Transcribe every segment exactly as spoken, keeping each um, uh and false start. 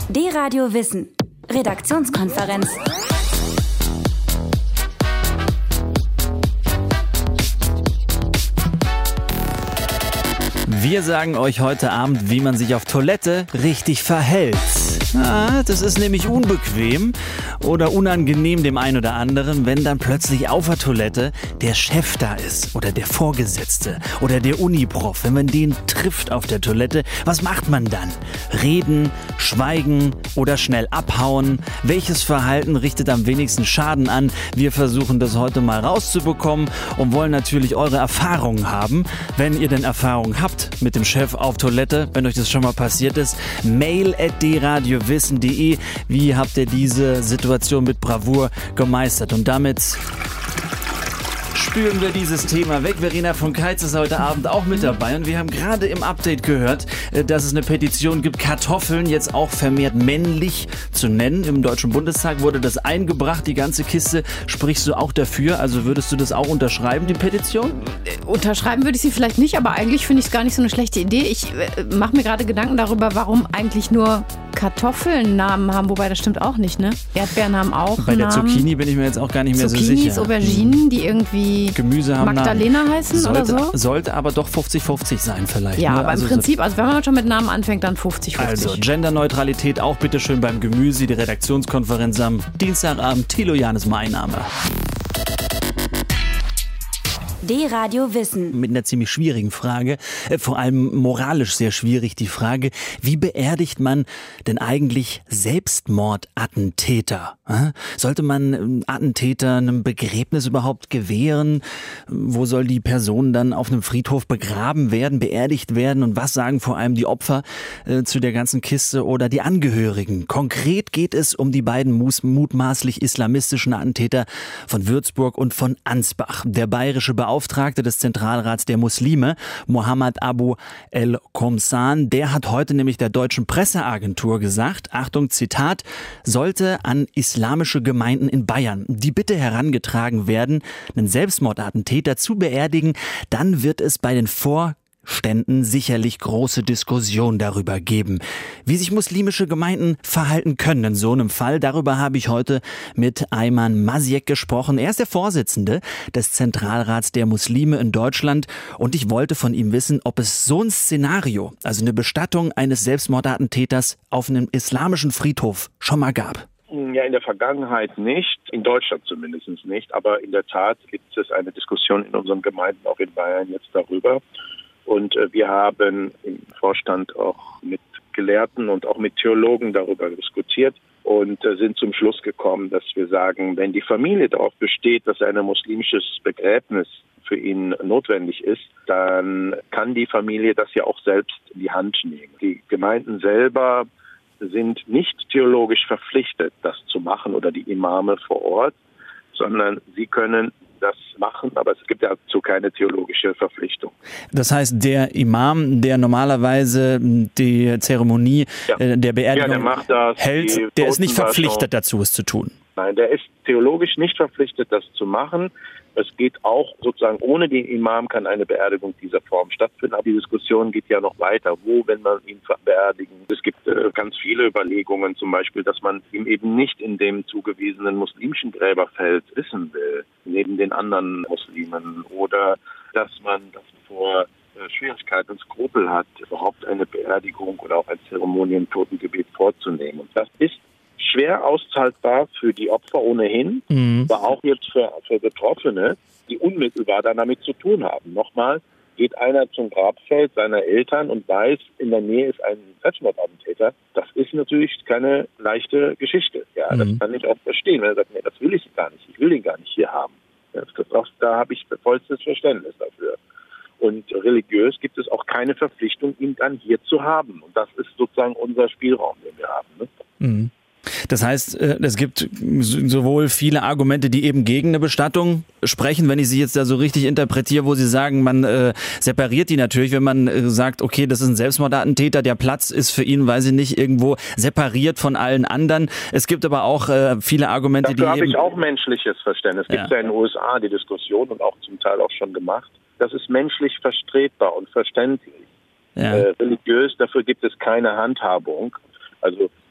D-Radio Wissen. Redaktionskonferenz. Wir sagen euch heute Abend, wie man sich auf Toilette richtig verhält. Ah, das ist nämlich unbequem oder unangenehm dem einen oder anderen, wenn dann plötzlich auf der Toilette der Chef da ist oder der Vorgesetzte oder der Uniprof. Wenn man den trifft auf der Toilette, was macht man dann? Reden, schweigen oder schnell abhauen? Welches Verhalten richtet am wenigsten Schaden an? Wir versuchen das heute mal rauszubekommen und wollen natürlich eure Erfahrungen haben. Wenn ihr denn Erfahrungen habt mit dem Chef auf Toilette, wenn euch das schon mal passiert ist, mail at d radio wissen punkt de. Wie habt ihr diese Situation mit Bravour gemeistert? Und damit spüren wir dieses Thema weg. Verena von Keitz ist heute Abend auch mit dabei und wir haben gerade im Update gehört, dass es eine Petition gibt, Kartoffeln jetzt auch vermehrt männlich zu nennen. Im Deutschen Bundestag wurde das eingebracht, die ganze Kiste. Sprichst du auch dafür? Also würdest du das auch unterschreiben, die Petition? Unterschreiben würde ich sie vielleicht nicht, aber eigentlich finde ich es gar nicht so eine schlechte Idee. Ich äh, mache mir gerade Gedanken darüber, warum eigentlich nur Kartoffeln Namen haben, wobei das stimmt auch nicht, ne? Erdbeeren haben auch Bei der Namen. Zucchini bin ich mir jetzt auch gar nicht mehr Zucchinis, so sicher. Auberginen, die irgendwie Gemüse haben Magdalena Namen. heißen sollte, oder so? Sollte aber doch fünfzig fünfzig sein vielleicht. Ja, ne? aber also im Prinzip, also wenn man schon mit Namen anfängt, dann fünfzig fünfzig. Also Genderneutralität auch bitteschön beim Gemüse. Die Redaktionskonferenz am Dienstagabend. Thilo Jahn ist mein Name. D-Radio Wissen. Mit einer ziemlich schwierigen Frage, äh, vor allem moralisch sehr schwierig, die Frage, wie beerdigt man denn eigentlich Selbstmordattentäter? Äh? Sollte man ähm, Attentäter einem Begräbnis überhaupt gewähren? Wo soll die Person dann auf einem Friedhof begraben werden, beerdigt werden? Und was sagen vor allem die Opfer äh, zu der ganzen Kiste oder die Angehörigen? Konkret geht es um die beiden mus- mutmaßlich islamistischen Attentäter von Würzburg und von Ansbach. Der bayerische Beauftragte Beauftragte des Zentralrats der Muslime, Mohammed Abu El-Komsan, der hat heute nämlich der deutschen Presseagentur gesagt, Achtung, Zitat, sollte an islamische Gemeinden in Bayern die Bitte herangetragen werden, einen Selbstmordattentäter zu beerdigen, dann wird es bei den Vor Ständen sicherlich große Diskussion darüber geben, wie sich muslimische Gemeinden verhalten können in so einem Fall. Darüber habe ich heute mit Ayman Masiek gesprochen. Er ist der Vorsitzende des Zentralrats der Muslime in Deutschland und ich wollte von ihm wissen, ob es so ein Szenario, also eine Bestattung eines Selbstmordattentäters auf einem islamischen Friedhof schon mal gab. Ja, in der Vergangenheit nicht, in Deutschland zumindest nicht, aber in der Tat gibt es eine Diskussion in unseren Gemeinden, auch in Bayern jetzt darüber. Und wir haben im Vorstand auch mit Gelehrten und auch mit Theologen darüber diskutiert und sind zum Schluss gekommen, dass wir sagen, wenn die Familie darauf besteht, dass ein muslimisches Begräbnis für ihn notwendig ist, dann kann die Familie das ja auch selbst in die Hand nehmen. Die Gemeinden selber sind nicht theologisch verpflichtet, das zu machen oder die Imame vor Ort, sondern sie können das machen, aber es gibt dazu keine theologische Verpflichtung. Das heißt, der Imam, der normalerweise die Zeremonie ja. äh, der Beerdigung ja, der macht das, hält, der ist nicht verpflichtet dazu, es zu tun. Nein, der ist theologisch nicht verpflichtet, das zu machen. Es geht auch sozusagen ohne den Imam kann eine Beerdigung dieser Form stattfinden. Aber die Diskussion geht ja noch weiter. Wo, wenn man ihn beerdigen? Es gibt äh, ganz viele Überlegungen, zum Beispiel, dass man ihm eben nicht in dem zugewiesenen muslimischen Gräberfeld wissen will, neben den anderen Muslimen. Oder dass man das vor äh, Schwierigkeiten und Skrupel hat, überhaupt eine Beerdigung oder auch eine Zeremonie im Totengebet vorzunehmen. Und das ist schwer auszahlbar für die Opfer ohnehin, mhm. aber auch jetzt für, für Betroffene, die unmittelbar dann damit zu tun haben. Nochmal, geht einer zum Grabfeld seiner Eltern und weiß, in der Nähe ist ein Selbstmordattentäter, das ist natürlich keine leichte Geschichte. Ja, mhm. Das kann ich auch verstehen, wenn er sagt, nee, das will ich gar nicht, ich will den gar nicht hier haben. Das, das, da habe ich vollstes Verständnis dafür. Und religiös gibt es auch keine Verpflichtung, ihn dann hier zu haben. Und das ist sozusagen unser Spielraum, den wir haben. Ne? Mhm. Das heißt, es gibt sowohl viele Argumente, die eben gegen eine Bestattung sprechen, wenn ich sie jetzt da so richtig interpretiere, wo sie sagen, man äh, separiert die natürlich, wenn man äh, sagt, okay, das ist ein Selbstmordattentäter, der Platz ist für ihn, weiß ich nicht, irgendwo separiert von allen anderen. Es gibt aber auch äh, viele Argumente, Dafür die habe eben... ich auch menschliches Verständnis. Es gibt ja. ja in den U S A die Diskussion und auch zum Teil auch schon gemacht. Das ist menschlich vertretbar und verständlich. Ja. Äh, religiös, dafür gibt es keine Handhabung. Also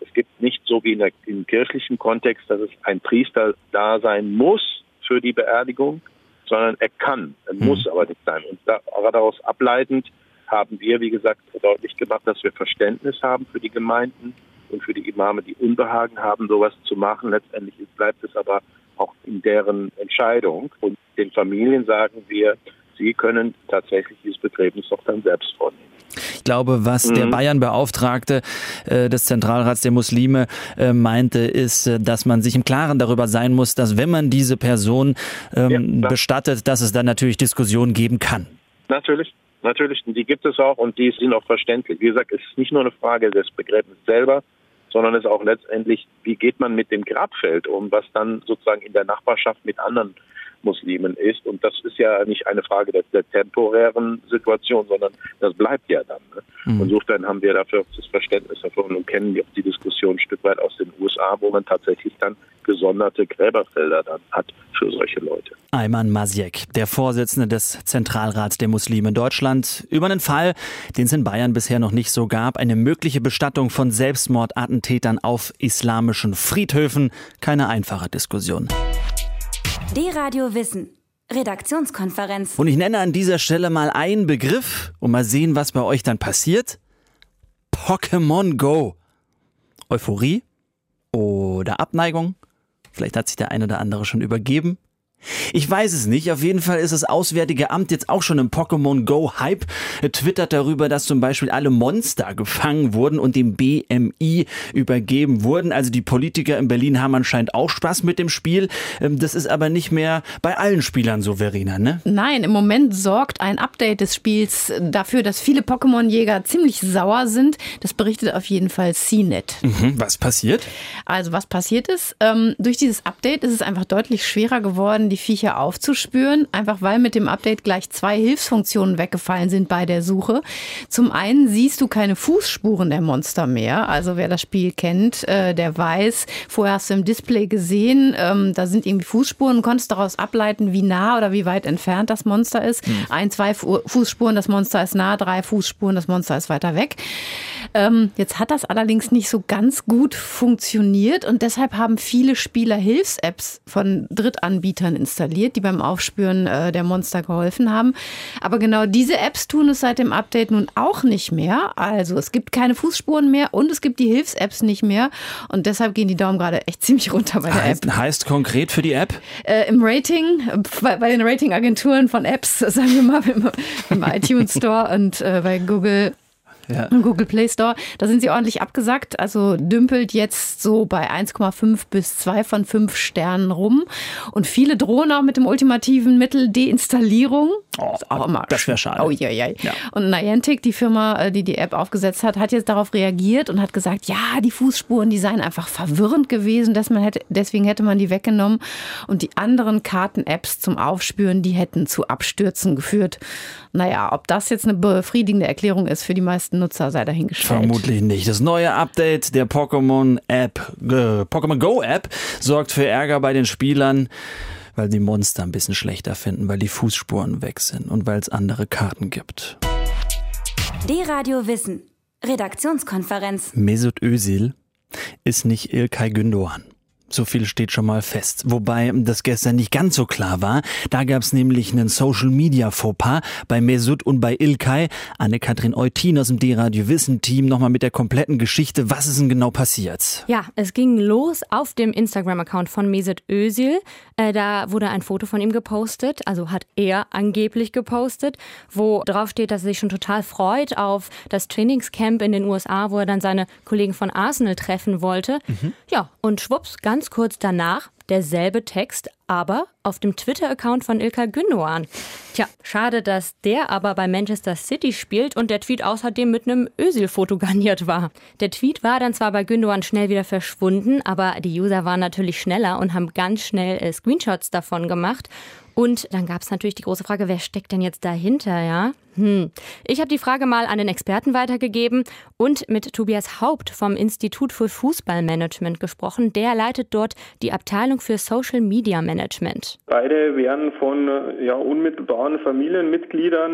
Es gibt nicht so wie in der, im kirchlichen Kontext, dass es ein Priester da sein muss für die Beerdigung, sondern er kann, er mhm. muss aber nicht sein. Und daraus ableitend haben wir, wie gesagt, deutlich gemacht, dass wir Verständnis haben für die Gemeinden und für die Imame, die Unbehagen haben, sowas zu machen. Letztendlich bleibt es aber auch in deren Entscheidung. Und den Familien sagen wir, sie können tatsächlich dieses Begräbnis doch dann selbst vornehmen. Ich glaube, was mhm. der Bayern-Beauftragte äh, des Zentralrats der Muslime äh, meinte, ist, äh, dass man sich im Klaren darüber sein muss, dass wenn man diese Person ähm, ja, bestattet, dass es dann natürlich Diskussionen geben kann. Natürlich. Natürlich, die gibt es auch und die sind auch verständlich. Wie gesagt, es ist nicht nur eine Frage des Begräbnisses selber, sondern es ist auch letztendlich, wie geht man mit dem Grabfeld um, was dann sozusagen in der Nachbarschaft mit anderen Muslimen ist. Und das ist ja nicht eine Frage der, der temporären Situation, sondern das bleibt ja dann. Ne? Mhm. Insofern haben wir dafür das Verständnis davon und kennen auch die Diskussion ein Stück weit aus den U S A, wo man tatsächlich dann gesonderte Gräberfelder dann hat für solche Leute. Ayman Masiek, der Vorsitzende des Zentralrats der Muslime in Deutschland, über einen Fall, den es in Bayern bisher noch nicht so gab, eine mögliche Bestattung von Selbstmordattentätern auf islamischen Friedhöfen. Keine einfache Diskussion. D-Radio Wissen. Redaktionskonferenz. Und ich nenne an dieser Stelle mal einen Begriff und mal sehen, was bei euch dann passiert. Pokémon Go. Euphorie oder Abneigung? Vielleicht hat sich der eine oder andere schon übergeben. Ich weiß es nicht. Auf jeden Fall ist das Auswärtige Amt jetzt auch schon im Pokémon Go Hype. Er twittert darüber, dass zum Beispiel alle Monster gefangen wurden und dem B M I übergeben wurden. Also die Politiker in Berlin haben anscheinend auch Spaß mit dem Spiel. Das ist aber nicht mehr bei allen Spielern so, Verena, ne? Nein, im Moment sorgt ein Update des Spiels dafür, dass viele Pokémon-Jäger ziemlich sauer sind. Das berichtet auf jeden Fall C net. Mhm, was passiert? Also was passiert ist, ähm, durch dieses Update ist es einfach deutlich schwerer geworden, die Viecher aufzuspüren, einfach weil mit dem Update gleich zwei Hilfsfunktionen weggefallen sind bei der Suche. Zum einen siehst du keine Fußspuren der Monster mehr. Also wer das Spiel kennt, äh, der weiß, vorher hast du im Display gesehen, ähm, da sind irgendwie Fußspuren und konntest daraus ableiten, wie nah oder wie weit entfernt das Monster ist. Hm. Ein, zwei Fu- Fußspuren, das Monster ist nah, drei Fußspuren, das Monster ist weiter weg. Ähm, jetzt hat das allerdings nicht so ganz gut funktioniert und deshalb haben viele Spieler Hilfs-Apps von Drittanbietern installiert, die beim Aufspüren äh, der Monster geholfen haben. Aber genau diese Apps tun es seit dem Update nun auch nicht mehr. Also es gibt keine Fußspuren mehr und es gibt die Hilfs-Apps nicht mehr. Und deshalb gehen die Daumen gerade echt ziemlich runter bei der heißt, App. Heißt konkret für die App? Äh, Im Rating, bei, bei den Ratingagenturen von Apps, sagen wir mal, im, im iTunes Store und äh, bei Google Ja. Im Google Play Store. Da sind sie ordentlich abgesackt. Also dümpelt jetzt so bei eins Komma fünf bis zwei von fünf Sternen rum. Und viele drohen auch mit dem ultimativen Mittel Deinstallierung. Oh, ist auch immer das wäre schade. Oh, ja, ja. Ja. Und Niantic, die Firma, die die App aufgesetzt hat, hat jetzt darauf reagiert und hat gesagt, ja, die Fußspuren, die seien einfach verwirrend gewesen. Dass man hätte, deswegen hätte man die weggenommen. Und die anderen Karten-Apps zum Aufspüren, die hätten zu Abstürzen geführt. Naja, ob das jetzt eine befriedigende Erklärung ist für die meisten Nutzer, sei dahingestellt. Vermutlich nicht. Das neue Update der Pokémon-App, äh, Pokémon Go-App sorgt für Ärger bei den Spielern, weil die Monster ein bisschen schlechter finden, weil die Fußspuren weg sind und weil es andere Karten gibt. D-Radio Wissen. Redaktionskonferenz. Mesut Özil ist nicht İlkay Gündoğan. So viel steht schon mal fest. Wobei das gestern nicht ganz so klar war. Da gab es nämlich einen Social-Media-Fauxpas bei Mesut und bei İlkay. Anne-Kathrin Eutin aus dem D-Radio-Wissen-Team nochmal mit der kompletten Geschichte. Was ist denn genau passiert? Ja, es ging los auf dem Instagram-Account von Mesut Özil. Äh, da wurde ein Foto von ihm gepostet, also hat er angeblich gepostet, wo drauf steht, dass er sich schon total freut auf das Trainingscamp in den U S A, wo er dann seine Kollegen von Arsenal treffen wollte. Mhm. Ja, und schwupps, ganz Ganz kurz danach derselbe Text, aber auf dem Twitter-Account von İlkay Gündoğan. Tja, schade, dass der aber bei Manchester City spielt und der Tweet außerdem mit einem Özil-Foto garniert war. Der Tweet war dann zwar bei Gündoğan schnell wieder verschwunden, aber die User waren natürlich schneller und haben ganz schnell äh, Screenshots davon gemacht. Und dann gab es natürlich die große Frage, wer steckt denn jetzt dahinter, ja? Hm. Ich habe die Frage mal an den Experten weitergegeben und mit Tobias Haupt vom Institut für Fußballmanagement gesprochen. Der leitet dort die Abteilung für Social Media Management. Beide werden von ja, unmittelbaren Familienmitgliedern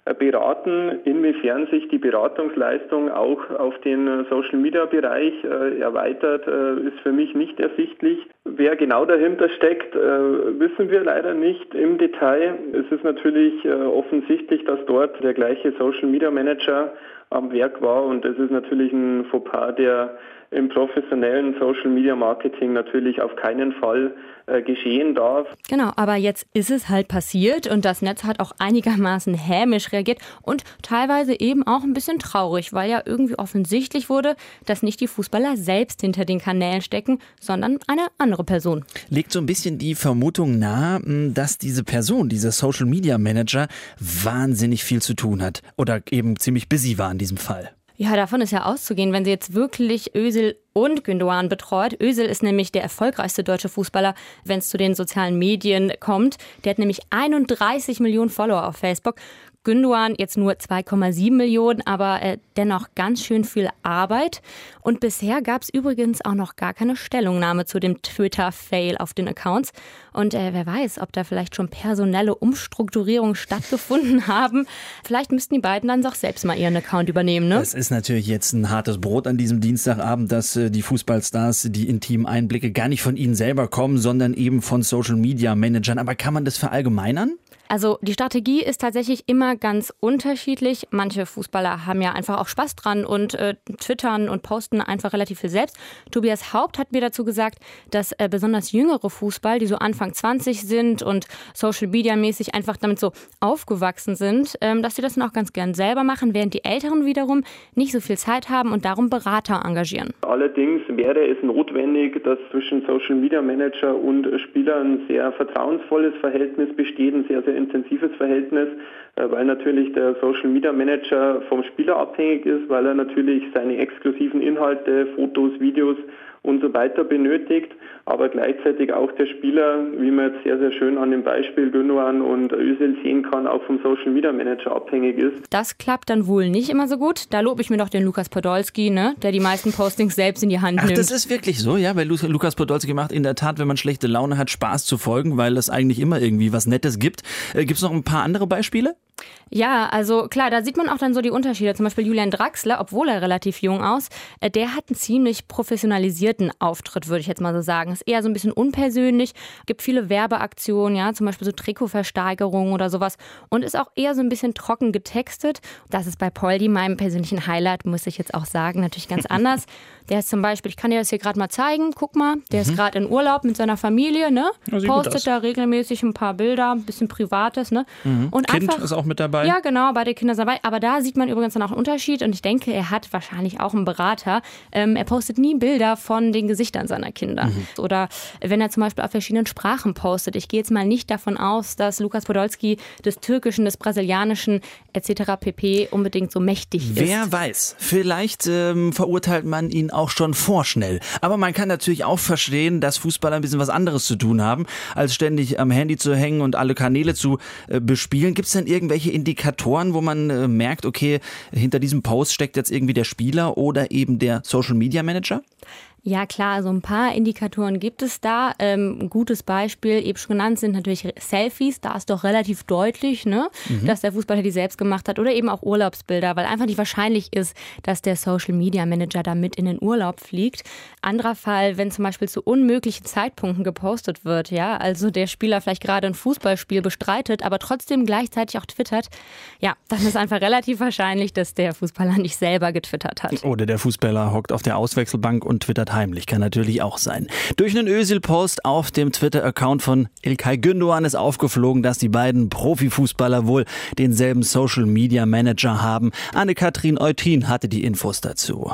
beraten. Inwiefern sich die Beratungsleistung auch auf den Social-Media-Bereich äh, erweitert, äh, ist für mich nicht ersichtlich. Wer genau dahinter steckt, äh, wissen wir leider nicht im Detail. Es ist natürlich äh, offensichtlich, dass dort der gleiche Social-Media-Manager am Werk war und es ist natürlich ein Fauxpas, der im professionellen Social-Media-Marketing natürlich auf keinen Fall äh, geschehen darf. Genau, aber jetzt ist es halt passiert und das Netz hat auch einigermaßen hämisch reagiert und teilweise eben auch ein bisschen traurig, weil ja irgendwie offensichtlich wurde, dass nicht die Fußballer selbst hinter den Kanälen stecken, sondern eine andere Person. Legt so ein bisschen die Vermutung nahe, dass diese Person, dieser Social-Media-Manager, wahnsinnig viel zu tun hat oder eben ziemlich busy war in diesem Fall. Ja, davon ist ja auszugehen, wenn sie jetzt wirklich Özil und Gündoğan betreut. Özil ist nämlich der erfolgreichste deutsche Fußballer, wenn es zu den sozialen Medien kommt. Der hat nämlich einunddreißig Millionen Follower auf Facebook. Gündoğan jetzt nur zwei Komma sieben Millionen, aber äh, dennoch ganz schön viel Arbeit. Und bisher gab es übrigens auch noch gar keine Stellungnahme zu dem Twitter-Fail auf den Accounts. Und äh, wer weiß, ob da vielleicht schon personelle Umstrukturierungen stattgefunden haben. Vielleicht müssten die beiden dann doch selbst mal ihren Account übernehmen, ne? Das ist natürlich jetzt ein hartes Brot an diesem Dienstagabend, dass äh, die Fußballstars, die intimen Einblicke gar nicht von ihnen selber kommen, sondern eben von Social-Media-Managern. Aber kann man das verallgemeinern? Also die Strategie ist tatsächlich immer ganz unterschiedlich. Manche Fußballer haben ja einfach auch Spaß dran und äh, twittern und posten einfach relativ viel selbst. Tobias Haupt hat mir dazu gesagt, dass äh, besonders jüngere Fußball, die so Anfang zwanzig sind und Social-Media-mäßig einfach damit so aufgewachsen sind, ähm, dass sie das dann auch ganz gern selber machen, während die Älteren wiederum nicht so viel Zeit haben und darum Berater engagieren. Allerdings wäre es notwendig, dass zwischen Social-Media-Manager und Spielern ein sehr vertrauensvolles Verhältnis besteht, ein sehr, sehr intensives Verhältnis, weil natürlich der Social-Media-Manager vom Spieler abhängig ist, weil er natürlich seine exklusiven Inhalte, Fotos, Videos und so weiter benötigt, aber gleichzeitig auch der Spieler, wie man jetzt sehr, sehr schön an dem Beispiel Gündoğan und Özil sehen kann, auch vom Social-Media-Manager abhängig ist. Das klappt dann wohl nicht immer so gut. Da lobe ich mir doch den Lukas Podolski, ne, der die meisten Postings selbst in die Hand Ach, nimmt. Das ist wirklich so, ja, weil Lukas Podolski macht in der Tat, wenn man schlechte Laune hat, Spaß zu folgen, weil es eigentlich immer irgendwie was Nettes gibt. Äh, gibt es noch ein paar andere Beispiele? Ja, also klar, da sieht man auch dann so die Unterschiede. Zum Beispiel Julian Draxler, obwohl er relativ jung aus, äh, der hat einen ziemlich professionalisierten Auftritt, würde ich jetzt mal so sagen. Ist eher so ein bisschen unpersönlich, gibt viele Werbeaktionen, ja, zum Beispiel so Trikotversteigerungen oder sowas und ist auch eher so ein bisschen trocken getextet. Das ist bei Poldi, meinem persönlichen Highlight, muss ich jetzt auch sagen, natürlich ganz anders. Der ist zum Beispiel, ich kann dir das hier gerade mal zeigen, guck mal, der mhm. ist gerade in Urlaub mit seiner Familie, ne? Ja, postet da regelmäßig ein paar Bilder, ein bisschen Privates, ne? Mhm. Und kind einfach, ist auch mit dabei. Ja, genau, beide Kinder sind dabei. Aber da sieht man übrigens dann auch einen Unterschied und ich denke, er hat wahrscheinlich auch einen Berater. Ähm, er postet nie Bilder von den Gesichtern seiner Kinder. Mhm. Oder wenn er zum Beispiel auf verschiedenen Sprachen postet. Ich gehe jetzt mal nicht davon aus, dass Lukas Podolski des Türkischen, des Brasilianischen et cetera pp. Unbedingt so mächtig ist. Wer weiß, vielleicht ähm, verurteilt man ihn auch schon vorschnell. Aber man kann natürlich auch verstehen, dass Fußballer ein bisschen was anderes zu tun haben, als ständig am Handy zu hängen und alle Kanäle zu äh, bespielen. Gibt es denn irgendwelche Indikatoren, wo man äh, merkt, okay, hinter diesem Post steckt jetzt irgendwie der Spieler oder eben der Social-Media-Manager? Ja klar, so ein paar Indikatoren gibt es da. Ähm, ein gutes Beispiel, eben schon genannt, sind natürlich Selfies. Da ist doch relativ deutlich, ne, mhm. dass der Fußballer die selbst gemacht hat. Oder eben auch Urlaubsbilder, weil einfach nicht wahrscheinlich ist, dass der Social-Media-Manager da mit in den Urlaub fliegt. Anderer Fall, wenn zum Beispiel zu unmöglichen Zeitpunkten gepostet wird, ja, also der Spieler vielleicht gerade ein Fußballspiel bestreitet, aber trotzdem gleichzeitig auch twittert, ja, dann ist einfach relativ wahrscheinlich, dass der Fußballer nicht selber getwittert hat. Oder der Fußballer hockt auf der Auswechselbank und twittert heimlich, kann natürlich auch sein. Durch einen Özil-Post auf dem Twitter-Account von İlkay Gündoğan ist aufgeflogen, dass die beiden Profifußballer wohl denselben Social-Media-Manager haben. Anne-Kathrin Eutin hatte die Infos dazu.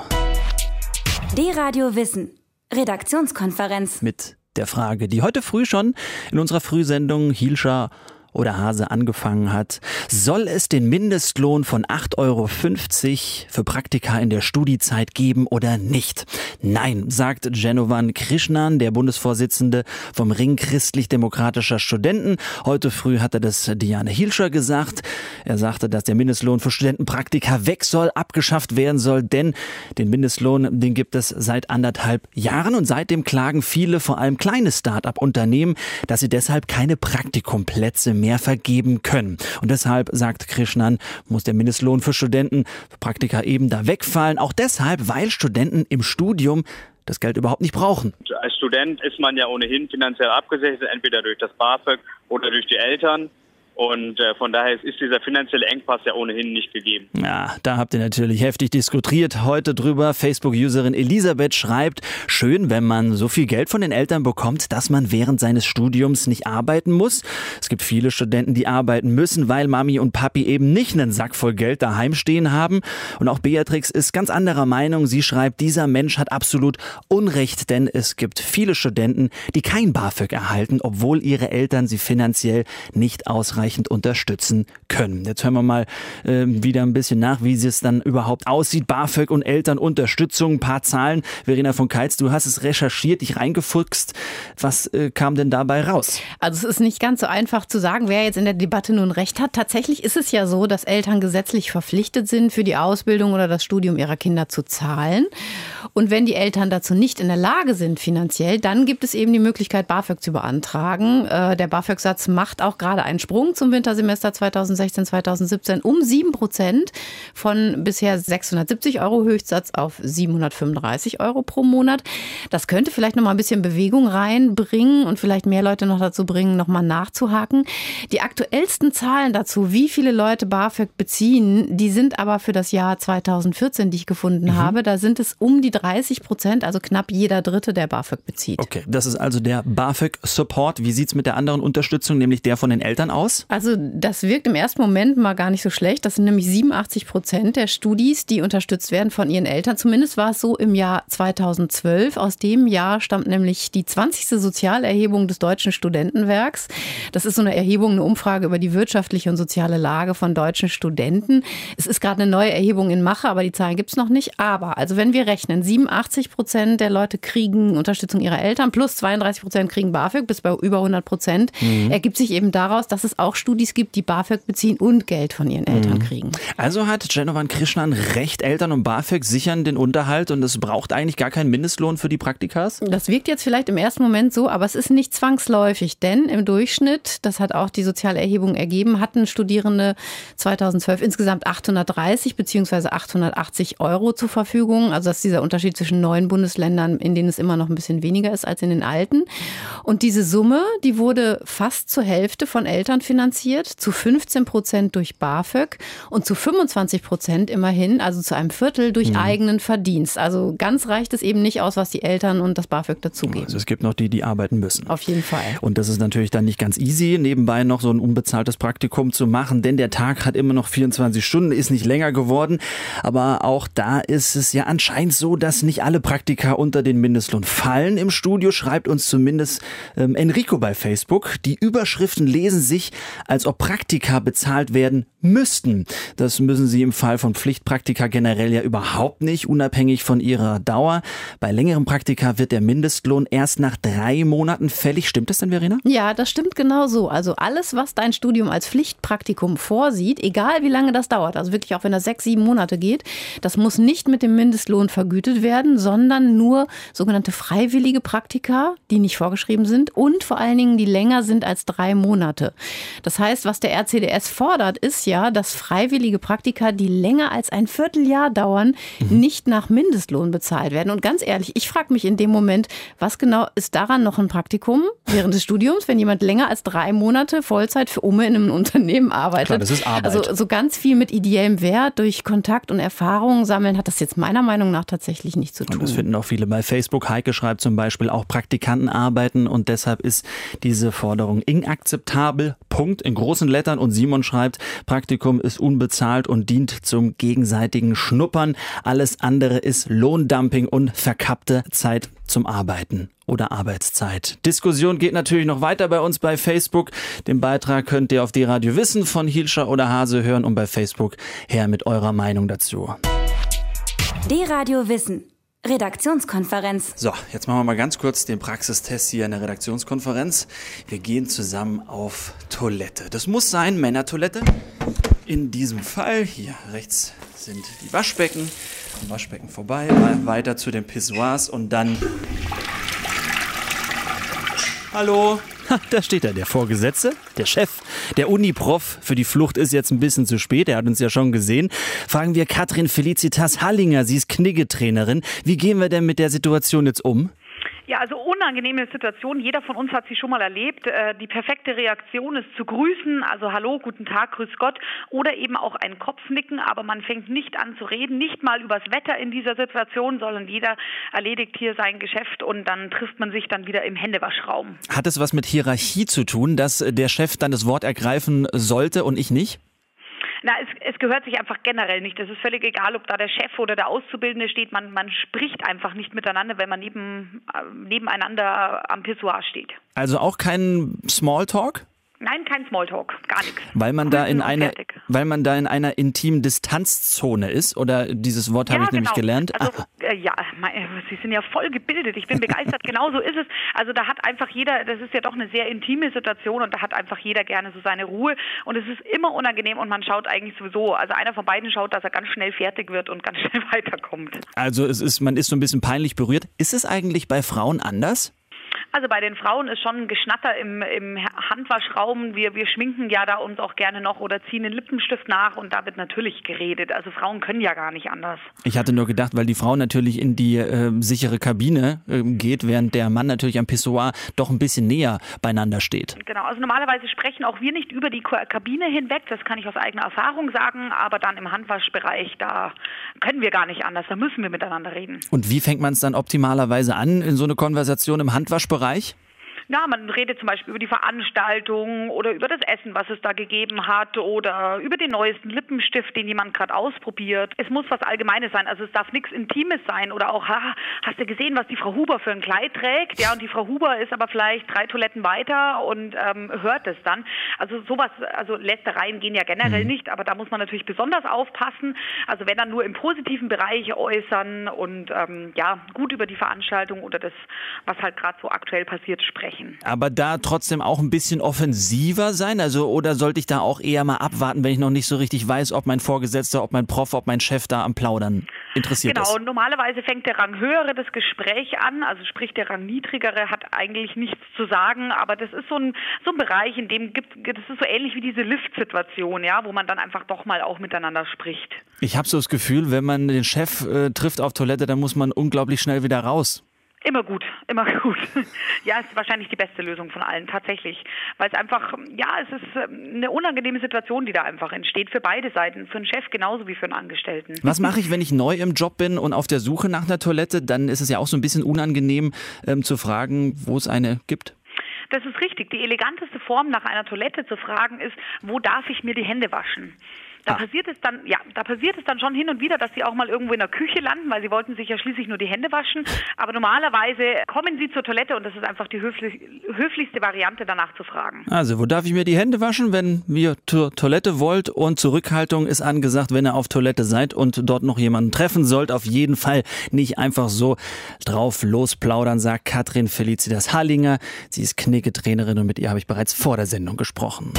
D-Radio Wissen. Redaktionskonferenz. Mit der Frage, die heute früh schon in unserer Frühsendung Hielscher oder Hase angefangen hat. Soll es den Mindestlohn von acht Euro fünfzig für Praktika in der Studiezeit geben oder nicht? Nein, sagt Genovan Krishnan, der Bundesvorsitzende vom Ring christlich-demokratischer Studenten. Heute früh hat er das Diane Hielscher gesagt. Er sagte, dass der Mindestlohn für Studentenpraktika weg soll, abgeschafft werden soll, denn den Mindestlohn, den gibt es seit anderthalb Jahren und seitdem klagen viele, vor allem kleine Start-up-Unternehmen, dass sie deshalb keine Praktikumplätze mehr vergeben können. Und deshalb, sagt Krishnan, muss der Mindestlohn für Studenten, für Praktika eben da wegfallen. Auch deshalb, weil Studenten im Studium das Geld überhaupt nicht brauchen. Als Student ist man ja ohnehin finanziell abgesichert, entweder durch das BAföG oder durch die Eltern. Und äh, von daher ist dieser finanzielle Engpass ja ohnehin nicht gegeben. Ja, da habt ihr natürlich heftig diskutiert heute drüber. Facebook-Userin Elisabeth schreibt, schön, wenn man so viel Geld von den Eltern bekommt, dass man während seines Studiums nicht arbeiten muss. Es gibt viele Studenten, die arbeiten müssen, weil Mami und Papi eben nicht einen Sack voll Geld daheim stehen haben. Und auch Beatrix ist ganz anderer Meinung. Sie schreibt, dieser Mensch hat absolut Unrecht, denn es gibt viele Studenten, die kein BAföG erhalten, obwohl ihre Eltern sie finanziell nicht ausreichend unterstützen können. Jetzt hören wir mal äh, wieder ein bisschen nach, wie es dann überhaupt aussieht. BAföG und Elternunterstützung, ein paar Zahlen. Verena von Keitz, du hast es recherchiert, dich reingefuchst. Was äh, kam denn dabei raus? Also es ist nicht ganz so einfach zu sagen, wer jetzt in der Debatte nun recht hat. Tatsächlich ist es ja so, dass Eltern gesetzlich verpflichtet sind, für die Ausbildung oder das Studium ihrer Kinder zu zahlen. Und wenn die Eltern dazu nicht in der Lage sind finanziell, dann gibt es eben die Möglichkeit, BAföG zu beantragen. Äh, der BAföG-Satz macht auch gerade einen Sprung zum Wintersemester zweitausendsechzehn zweitausendsiebzehn um sieben Prozent von bisher sechshundertsiebzig Euro Höchstsatz auf siebenhundertfünfunddreißig Euro pro Monat. Das könnte vielleicht noch mal ein bisschen Bewegung reinbringen und vielleicht mehr Leute noch dazu bringen, noch mal nachzuhaken. Die aktuellsten Zahlen dazu, wie viele Leute BAföG beziehen, die sind aber für das Jahr zweitausendvierzehn, die ich gefunden mhm. habe. Da sind es um die dreißig Prozent, also knapp jeder Dritte, der BAföG bezieht. Okay, das ist also der BAföG-Support. Wie sieht es mit der anderen Unterstützung, nämlich der von den Eltern aus? Also das wirkt im ersten Moment mal gar nicht so schlecht. Das sind nämlich siebenundachtzig Prozent der Studis, die unterstützt werden von ihren Eltern. Zumindest war es so im Jahr zweitausendzwölf. Aus dem Jahr stammt nämlich die zwanzigste Sozialerhebung des Deutschen Studentenwerks. Das ist so eine Erhebung, eine Umfrage über die wirtschaftliche und soziale Lage von deutschen Studenten. Es ist gerade eine neue Erhebung in Mache, aber die Zahlen gibt es noch nicht. Aber also wenn wir rechnen, siebenundachtzig Prozent der Leute kriegen Unterstützung ihrer Eltern, plus zweiunddreißig Prozent kriegen BAföG, bis bei über hundert Prozent, mhm. ergibt sich eben daraus, dass es auch Studis gibt, die BAföG beziehen und Geld von ihren Eltern kriegen. Also hat Jenovan Krishnan recht, Eltern und BAföG sichern den Unterhalt und es braucht eigentlich gar keinen Mindestlohn für die Praktikas? Das wirkt jetzt vielleicht im ersten Moment so, aber es ist nicht zwangsläufig, denn im Durchschnitt, das hat auch die Sozialerhebung ergeben, hatten Studierende zweitausendzwölf insgesamt achthundertdreißig bzw. achthundertachtzig Euro zur Verfügung. Also das ist dieser Unterschied zwischen neuen Bundesländern, in denen es immer noch ein bisschen weniger ist als in den alten. Und diese Summe, die wurde fast zur Hälfte von Eltern finanziert, zu fünfzehn Prozent durch BAföG und zu fünfundzwanzig Prozent immerhin, also zu einem Viertel durch mhm. eigenen Verdienst. Also ganz reicht es eben nicht aus, was die Eltern und das BAföG dazugeben. Also es gibt noch die, die arbeiten müssen. Auf jeden Fall. Und das ist natürlich dann nicht ganz easy, nebenbei noch so ein unbezahltes Praktikum zu machen, denn der Tag hat immer noch vierundzwanzig Stunden, ist nicht länger geworden. Aber auch da ist es ja anscheinend so, dass nicht alle Praktika unter den Mindestlohn fallen. Im Studio schreibt uns zumindest ähm, Enrico bei Facebook, die Überschriften lesen sich, als ob Praktika bezahlt werden müssten. Das müssen sie im Fall von Pflichtpraktika generell ja überhaupt nicht, unabhängig von ihrer Dauer. Bei längeren Praktika wird der Mindestlohn erst nach drei Monaten fällig. Stimmt das denn, Verena? Ja, das stimmt genau so. Also alles, was dein Studium als Pflichtpraktikum vorsieht, egal wie lange das dauert, also wirklich auch wenn das sechs, sieben Monate geht, das muss nicht mit dem Mindestlohn vergütet werden, sondern nur sogenannte freiwillige Praktika, die nicht vorgeschrieben sind und vor allen Dingen, die länger sind als drei Monate. Das heißt, was der R C D S fordert, ist ja, dass freiwillige Praktika, die länger als ein Vierteljahr dauern, mhm. nicht nach Mindestlohn bezahlt werden. Und ganz ehrlich, ich frage mich in dem Moment, was genau ist daran noch ein Praktikum während des Studiums, wenn jemand länger als drei Monate Vollzeit für Umme in einem Unternehmen arbeitet? Klar, das ist Arbeit. Also so ganz viel mit ideellem Wert durch Kontakt und Erfahrung sammeln hat das jetzt meiner Meinung nach tatsächlich nicht zu tun. Und das finden auch viele bei Facebook. Heike schreibt zum Beispiel, auch Praktikanten arbeiten und deshalb ist diese Forderung inakzeptabel. Punkt in großen Lettern. Und Simon schreibt, Praktikum ist unbezahlt und dient zum gegenseitigen Schnuppern. Alles andere ist Lohndumping und verkappte Zeit zum Arbeiten oder Arbeitszeit. Diskussion geht natürlich noch weiter bei uns bei Facebook. Den Beitrag könnt ihr auf D-Radio Wissen von Hielscher oder Hase hören und bei Facebook her mit eurer Meinung dazu. D-Radio Wissen. Redaktionskonferenz. So, jetzt machen wir mal ganz kurz den Praxistest hier in der Redaktionskonferenz. Wir gehen zusammen auf Toilette. Das muss sein, Männertoilette. In diesem Fall, hier rechts sind die Waschbecken. Am Waschbecken vorbei, weiter zu den Pissoirs und dann... Hallo, Da steht er, der Vorgesetzte, der Chef, der Uniprof. Für die Flucht ist jetzt ein bisschen zu spät, er hat uns ja schon gesehen. Fragen wir Katrin Felicitas Hallinger, sie ist Knigge-Trainerin. Wie gehen wir denn mit der Situation jetzt um? Ja, also unangenehme Situation. Jeder von uns hat sie schon mal erlebt. Die perfekte Reaktion ist zu grüßen, also hallo, guten Tag, grüß Gott, oder eben auch ein Kopfnicken, aber man fängt nicht an zu reden, nicht mal übers Wetter in dieser Situation, sondern jeder erledigt hier sein Geschäft und dann trifft man sich dann wieder im Händewaschraum. Hat es was mit Hierarchie zu tun, dass der Chef dann das Wort ergreifen sollte und ich nicht? Na, es, es gehört sich einfach generell nicht. Es ist völlig egal, ob da der Chef oder der Auszubildende steht. Man, man spricht einfach nicht miteinander, wenn man neben, äh, nebeneinander am Pissoir steht. Also auch kein Smalltalk? Nein, kein Smalltalk, gar nichts. Weil man da in einer, weil man da in einer intimen Distanzzone ist, oder dieses Wort habe ja, ich nämlich genau. gelernt. Also, äh, ja, Sie sind ja voll gebildet. Ich bin begeistert. Genau so ist es. Also da hat einfach jeder, das ist ja doch eine sehr intime Situation und da hat einfach jeder gerne so seine Ruhe und es ist immer unangenehm und man schaut eigentlich sowieso, also einer von beiden schaut, dass er ganz schnell fertig wird und ganz schnell weiterkommt. Also es ist, man ist so ein bisschen peinlich berührt. Ist es eigentlich bei Frauen anders? Also bei den Frauen ist schon ein Geschnatter im, im Handwaschraum. Wir, wir schminken ja da uns auch gerne noch oder ziehen den Lippenstift nach und da wird natürlich geredet. Also Frauen können ja gar nicht anders. Ich hatte nur gedacht, weil die Frau natürlich in die äh, sichere Kabine äh, geht, während der Mann natürlich am Pissoir doch ein bisschen näher beieinander steht. Genau, also normalerweise sprechen auch wir nicht über die Kabine hinweg. Das kann ich aus eigener Erfahrung sagen. Aber dann im Handwaschbereich, da können wir gar nicht anders. Da müssen wir miteinander reden. Und wie fängt man es dann optimalerweise an in so eine Konversation im Handwaschbereich? Ja, man redet zum Beispiel über die Veranstaltung oder über das Essen, was es da gegeben hat oder über den neuesten Lippenstift, den jemand gerade ausprobiert. Es muss was Allgemeines sein, also es darf nichts Intimes sein oder auch, ha, hast du gesehen, was die Frau Huber für ein Kleid trägt? Ja, und die Frau Huber ist aber vielleicht drei Toiletten weiter und ähm, hört es dann. Also sowas, also Lästereien gehen ja generell mhm. nicht, aber da muss man natürlich besonders aufpassen. Also wenn dann nur im positiven Bereich äußern und ähm, ja, gut über die Veranstaltung oder das, was halt gerade so aktuell passiert, sprechen. Aber da trotzdem auch ein bisschen offensiver sein? Also, oder sollte ich da auch eher mal abwarten, wenn ich noch nicht so richtig weiß, ob mein Vorgesetzter, ob mein Prof, ob mein Chef da am Plaudern interessiert genau, ist? Genau, normalerweise fängt der Ranghöhere das Gespräch an, also sprich der Rangniedrigere hat eigentlich nichts zu sagen, aber das ist so ein, so ein Bereich, in dem gibt, das ist so ähnlich wie diese Lift-Situation, ja, wo man dann einfach doch mal auch miteinander spricht. Ich habe so das Gefühl, wenn man den Chef äh, trifft auf Toilette, dann muss man unglaublich schnell wieder raus. Immer gut, immer gut. Ja, es ist wahrscheinlich die beste Lösung von allen, tatsächlich. Weil es einfach, ja, es ist eine unangenehme Situation, die da einfach entsteht für beide Seiten, für einen Chef genauso wie für einen Angestellten. Was mache ich, wenn ich neu im Job bin und auf der Suche nach einer Toilette? Dann ist es ja auch so ein bisschen unangenehm ähm, zu fragen, wo es eine gibt. Das ist richtig. Die eleganteste Form, nach einer Toilette zu fragen, ist, wo darf ich mir die Hände waschen? Da ah. passiert es dann, ja, da passiert es dann schon hin und wieder, dass sie auch mal irgendwo in der Küche landen, weil sie wollten sich ja schließlich nur die Hände waschen. Aber normalerweise kommen sie zur Toilette und das ist einfach die höflich, höflichste Variante, danach zu fragen. Also, wo darf ich mir die Hände waschen, wenn ihr zur Toilette wollt? Und Zurückhaltung ist angesagt, wenn ihr auf Toilette seid und dort noch jemanden treffen sollt. Auf jeden Fall nicht einfach so drauf losplaudern, sagt Katrin Felicitas Hallinger. Sie ist Knigge-Trainerin und mit ihr habe ich bereits vor der Sendung gesprochen.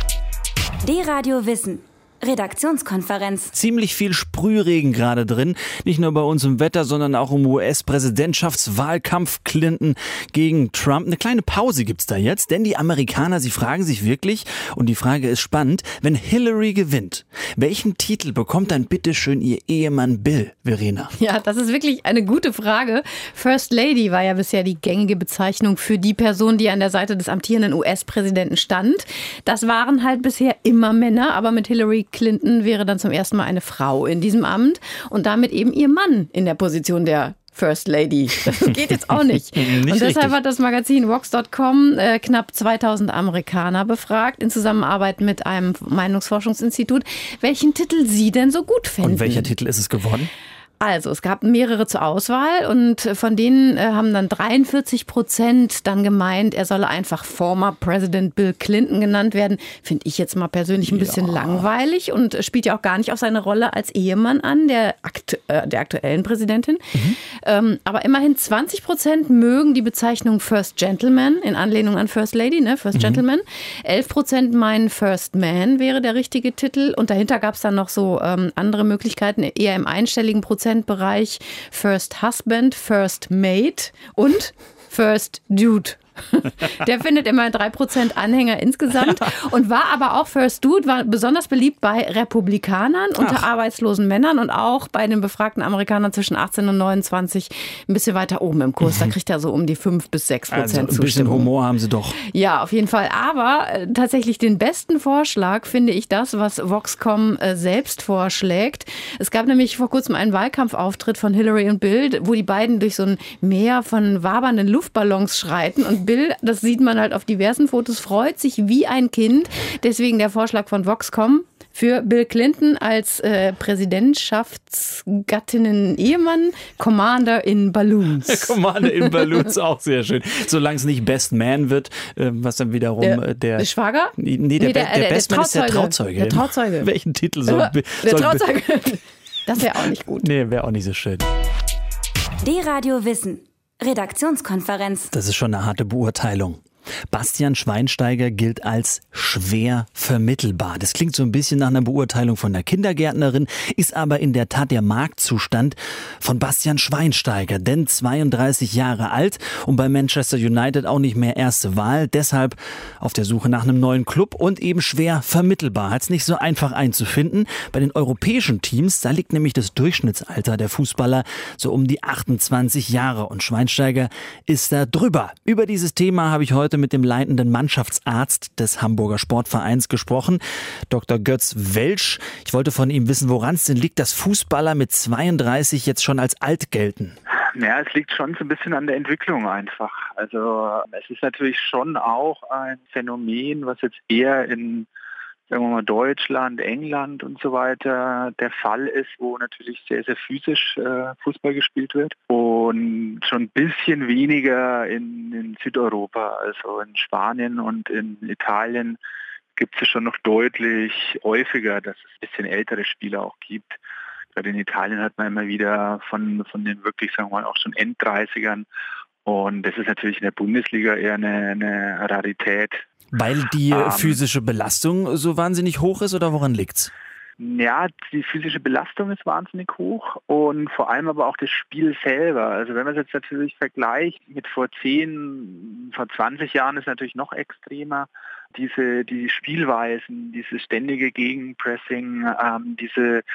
D-Radio Wissen. Redaktionskonferenz. Ziemlich viel Sprühregen gerade drin. Nicht nur bei uns im Wetter, sondern auch im U S-Präsidentschaftswahlkampf Clinton gegen Trump. Eine kleine Pause gibt's da jetzt, denn die Amerikaner, sie fragen sich wirklich, und die Frage ist spannend, wenn Hillary gewinnt, welchen Titel bekommt dann bitteschön ihr Ehemann Bill, Verena? Ja, das ist wirklich eine gute Frage. First Lady war ja bisher die gängige Bezeichnung für die Person, die an der Seite des amtierenden U S-Präsidenten stand. Das waren halt bisher immer Männer, aber mit Hillary Clinton wäre dann zum ersten Mal eine Frau in diesem Amt und damit eben ihr Mann in der Position der First Lady. Das geht jetzt auch nicht. nicht und deshalb richtig. Hat das Magazin Vox Punkt com äh, knapp zweitausend Amerikaner befragt in Zusammenarbeit mit einem Meinungsforschungsinstitut, welchen Titel sie denn so gut fänden. Und welcher Titel ist es geworden? Also, es gab mehrere zur Auswahl und von denen äh, haben dann dreiundvierzig Prozent dann gemeint, er solle einfach Former President Bill Clinton genannt werden. Finde ich jetzt mal persönlich ein bisschen ja. langweilig und spielt ja auch gar nicht auf seine Rolle als Ehemann an, der, aktu- äh, der aktuellen Präsidentin. Mhm. Ähm, aber immerhin zwanzig Prozent mögen die Bezeichnung First Gentleman in Anlehnung an First Lady, ne? First mhm. Gentleman. elf Prozent meinen First Man wäre der richtige Titel und dahinter gab es dann noch so ähm, andere Möglichkeiten, eher im einstelligen Prozent Bereich First Husband, First Mate und First Dude. Der findet immer drei Prozent Anhänger insgesamt und war aber auch First Dude, war besonders beliebt bei Republikanern, unter Ach. arbeitslosen Männern und auch bei den befragten Amerikanern zwischen achtzehn und neunundzwanzig ein bisschen weiter oben im Kurs. Da kriegt er so um die fünf bis sechs Prozent also ein bisschen Humor haben sie doch. Ja, auf jeden Fall. Aber äh, tatsächlich den besten Vorschlag finde ich das, was Voxcom äh, selbst vorschlägt. Es gab nämlich vor kurzem einen Wahlkampfauftritt von Hillary und Bill, wo die beiden durch so ein Meer von wabernden Luftballons schreiten. Und Bill, das sieht man halt auf diversen Fotos, freut sich wie ein Kind. Deswegen der Vorschlag von Voxcom für Bill Clinton als äh, Präsidentschaftsgattinnen-Ehemann, Commander in Balloons. Commander in Balloons, auch sehr schön. Solange es nicht Best Man wird, äh, was dann wiederum der, äh, der... der Schwager? Nee, der, nee, der, der, der Best Man ist der Trauzeuge. Der Trauzeuge. Welchen Titel soll... Der soll Trauzeuge. Das wäre auch nicht gut. Nee, wäre auch nicht so schön. D-Radio Wissen. Redaktionskonferenz. Das ist schon eine harte Beurteilung. Bastian Schweinsteiger gilt als schwer vermittelbar. Das klingt so ein bisschen nach einer Beurteilung von einer Kindergärtnerin, ist aber in der Tat der Marktzustand von Bastian Schweinsteiger. Denn zweiunddreißig Jahre alt und bei Manchester United auch nicht mehr erste Wahl. Deshalb auf der Suche nach einem neuen Club und eben schwer vermittelbar. Hat's nicht so einfach einzufinden. Bei den europäischen Teams, da liegt nämlich das Durchschnittsalter der Fußballer so um die achtundzwanzig Jahre. Und Schweinsteiger ist da drüber. Über dieses Thema habe ich heute mit dem leitenden Mannschaftsarzt des Hamburger Sportvereins gesprochen, Doktor Götz Welsch. Ich wollte von ihm wissen, woran es denn liegt, dass Fußballer mit zweiunddreißig jetzt schon als alt gelten. Ja, es liegt schon so ein bisschen an der Entwicklung einfach. Also es ist natürlich schon auch ein Phänomen, was jetzt eher in, sagen wir mal, Deutschland, England und so weiter der Fall ist, wo natürlich sehr, sehr physisch äh, Fußball gespielt wird und schon ein bisschen weniger in, in Südeuropa, also in Spanien und in Italien gibt es schon noch deutlich häufiger, dass es ein bisschen ältere Spieler auch gibt. Gerade in Italien hat man immer wieder von, von den wirklich, sagen wir mal, auch schon Enddreißigern und das ist natürlich in der Bundesliga eher eine, eine Rarität. Weil die ähm, physische Belastung so wahnsinnig hoch ist oder woran liegt's? Ja, die physische Belastung ist wahnsinnig hoch und vor allem aber auch das Spiel selber. Also wenn man es jetzt natürlich vergleicht mit vor zehn, vor zwanzig Jahren ist es natürlich noch extremer. Diese die Spielweisen, dieses ständige Gegenpressing, ähm, diese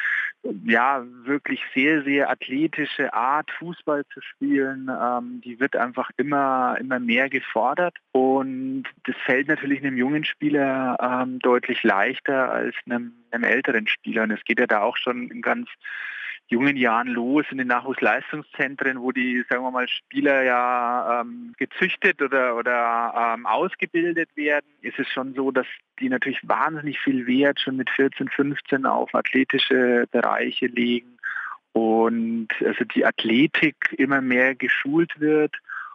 ja wirklich sehr, sehr athletische Art, Fußball zu spielen, ähm, die wird einfach immer, immer mehr gefordert. Und das fällt natürlich einem jungen Spieler ähm, deutlich leichter als einem, einem älteren Spieler. Und es geht ja da auch schon in ganz jungen Jahren los in den Nachwuchsleistungszentren, wo die, sagen wir mal, Spieler ja ähm, gezüchtet oder, oder ähm, ausgebildet werden, ist es schon so, dass die natürlich wahnsinnig viel Wert schon mit vierzehn, fünfzehn auf athletische Bereiche legen und also die Athletik immer mehr geschult wird,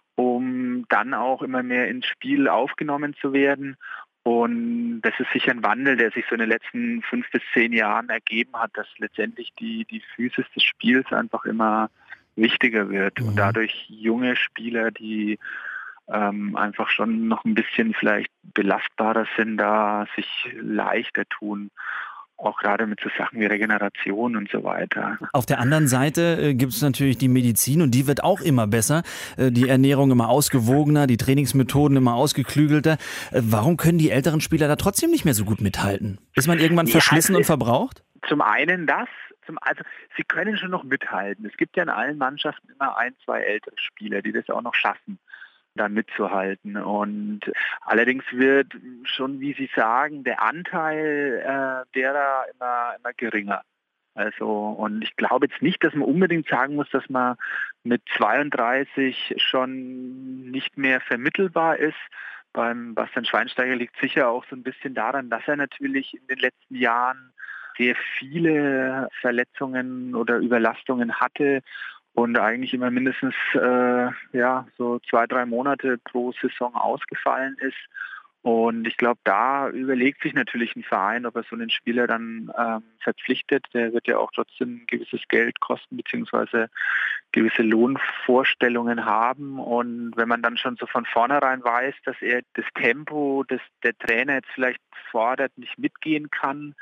um dann auch immer mehr ins Spiel aufgenommen zu werden. Und das ist sicher ein Wandel, der sich so in den letzten fünf bis zehn Jahren ergeben hat, dass letztendlich die, die Physis des Spiels einfach immer wichtiger wird und dadurch junge Spieler, die ähm, einfach schon noch ein bisschen vielleicht belastbarer sind, da sich leichter tun. Auch gerade mit so Sachen wie Regeneration und so weiter. Auf der anderen Seite äh, gibt es natürlich die Medizin und die wird auch immer besser. Äh, die Ernährung immer ausgewogener, die Trainingsmethoden immer ausgeklügelter. Äh, warum können die älteren Spieler da trotzdem nicht mehr so gut mithalten? Ist man irgendwann ja, verschlissen und verbraucht? Zum einen das. Zum, also sie können schon noch mithalten. Es gibt ja in allen Mannschaften immer ein, zwei ältere Spieler, die das auch noch schaffen, da mitzuhalten. Und allerdings wird schon, wie Sie sagen, der Anteil äh, derer immer, immer geringer. Also, und ich glaube jetzt nicht, dass man unbedingt sagen muss, dass man mit zweiunddreißig schon nicht mehr vermittelbar ist. Beim Bastian Schweinsteiger liegt sicher auch so ein bisschen daran, dass er natürlich in den letzten Jahren sehr viele Verletzungen oder Überlastungen hatte und eigentlich immer mindestens äh, ja so zwei, drei Monate pro Saison ausgefallen ist. Und ich glaube, da überlegt sich natürlich ein Verein, ob er so einen Spieler dann ähm, verpflichtet. Der wird ja auch trotzdem ein gewisses Geld kosten, beziehungsweise gewisse Lohnvorstellungen haben. Und wenn man dann schon so von vornherein weiß, dass er das Tempo, das der Trainer jetzt vielleicht fordert, nicht mitgehen kann,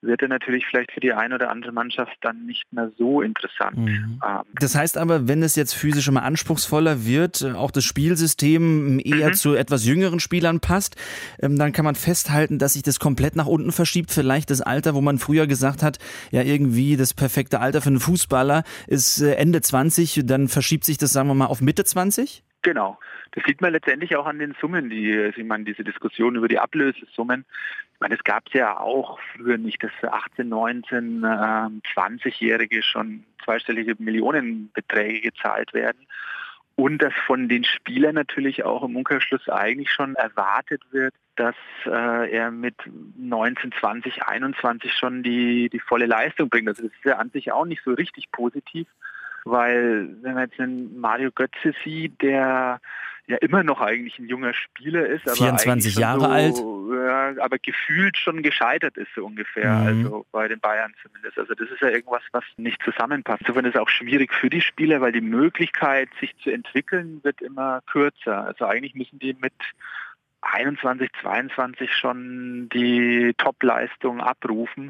wird er natürlich vielleicht für die eine oder andere Mannschaft dann nicht mehr so interessant. Mhm. Das heißt aber, wenn es jetzt physisch immer anspruchsvoller wird, auch das Spielsystem eher mhm. zu etwas jüngeren Spielern passt, dann kann man festhalten, dass sich das komplett nach unten verschiebt. Vielleicht das Alter, wo man früher gesagt hat, ja irgendwie das perfekte Alter für einen Fußballer ist Ende zwanzig, dann verschiebt sich das, sagen wir mal, auf Mitte zwanzig? Genau. Das sieht man letztendlich auch an den Summen, die, ich meine, diese Diskussion über die Ablösesummen. Ich meine, es gab es ja auch früher nicht, dass achtzehn-, neunzehn-, zwanzigjährige schon zweistellige Millionenbeträge gezahlt werden. Und dass von den Spielern natürlich auch im Umkehrschluss eigentlich schon erwartet wird, dass äh, er mit neunzehn, zwanzig, einundzwanzig schon die, die volle Leistung bringt. Also das ist ja an sich auch nicht so richtig positiv, weil wenn man jetzt einen Mario Götze sieht, der ja immer noch eigentlich ein junger Spieler ist, aber vierundzwanzig Jahre so, alt, ja, aber gefühlt schon gescheitert ist so ungefähr, mhm. also bei den Bayern zumindest. Also das ist ja irgendwas, was nicht zusammenpasst. Insofern ist es auch schwierig für die Spieler, weil die Möglichkeit, sich zu entwickeln, wird immer kürzer. Also eigentlich müssen die mit einundzwanzig, zweiundzwanzig schon die Top-Leistung abrufen.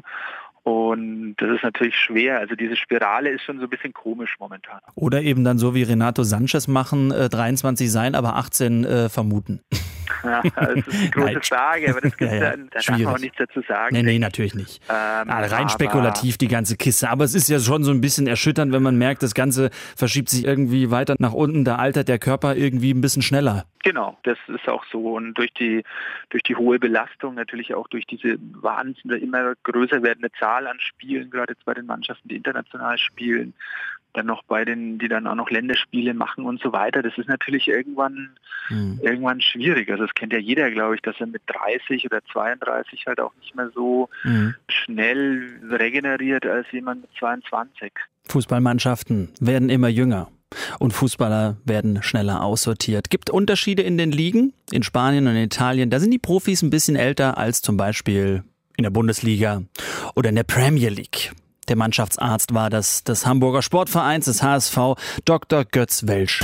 Und das ist natürlich schwer. Also diese Spirale ist schon so ein bisschen komisch momentan. Oder eben dann so wie Renato Sanchez machen, äh, dreiundzwanzig sein, aber achtzehn äh, vermuten. Ja, das ist eine große Frage, aber das gibt's ja, ja. Dann, da darf man auch nichts dazu sagen. Nee, nee, natürlich nicht. Ähm, ah, rein spekulativ die ganze Kiste. Aber es ist ja schon so ein bisschen erschütternd, wenn man merkt, das Ganze verschiebt sich irgendwie weiter nach unten. Da altert der Körper irgendwie ein bisschen schneller. Genau, das ist auch so. Und durch die, durch die hohe Belastung, natürlich auch durch diese wahnsinnige, immer größer werdende Zahl an Spielen, gerade jetzt bei den Mannschaften, die international spielen, dann noch bei den, die dann auch noch Länderspiele machen und so weiter. Das ist natürlich irgendwann, mhm. irgendwann schwierig. Also das kennt ja jeder, glaube ich, dass er mit dreißig oder zweiunddreißig halt auch nicht mehr so mhm. schnell regeneriert als jemand mit zweiundzwanzig. Fußballmannschaften werden immer jünger. Und Fußballer werden schneller aussortiert. Gibt Unterschiede in den Ligen? In Spanien und in Italien, da sind die Profis ein bisschen älter als zum Beispiel in der Bundesliga oder in der Premier League. Der Mannschaftsarzt war das des Hamburger Sportvereins, des H S V, Doktor Götz Welsch.